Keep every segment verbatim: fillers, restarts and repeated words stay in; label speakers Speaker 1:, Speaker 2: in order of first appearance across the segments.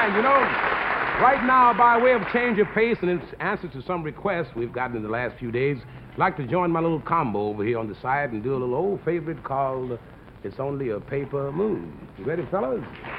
Speaker 1: And, you know, right now, by way of change of pace and in answer to some requests we've gotten in the last few days, I'd like to join my little combo over here on the side and do a little old favorite called It's Only a Paper Moon. You ready, fellas?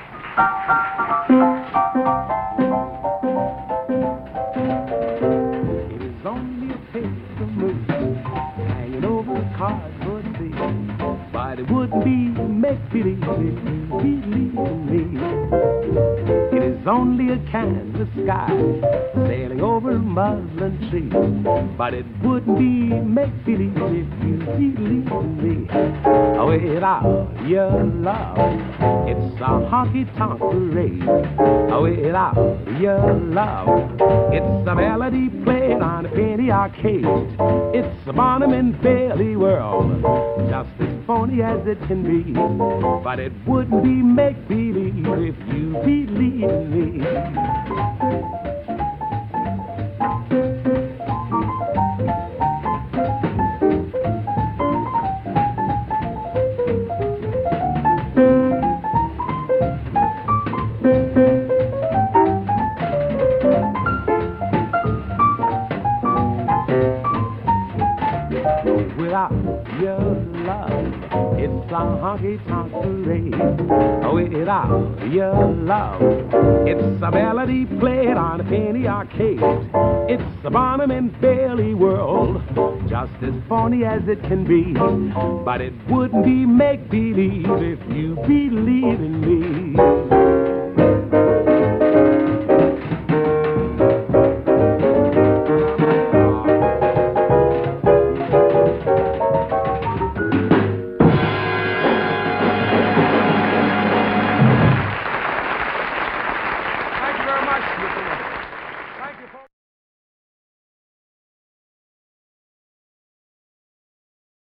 Speaker 1: It is only a paper moon hanging over the cardboard sea, but it wouldn't be make-believe if you believe in me. It is only a canvas sky sailing over a muslin tree, but it wouldn't be make-believe if you believe in me. Oh, without your love, it's a honky-tonk parade. Oh, without your love, it's a melody played on a penny arcade. It's a Barnum and Bailey world, just as phony as it can be, but it wouldn't be make-believe if you believe in me. Without your love, it's a honky-tonk parade. Without your love, it's a melody played on a penny arcade. It's a Barnum and Bailey world, just as phony as it can be, but it wouldn't be make-believe if you believe in me.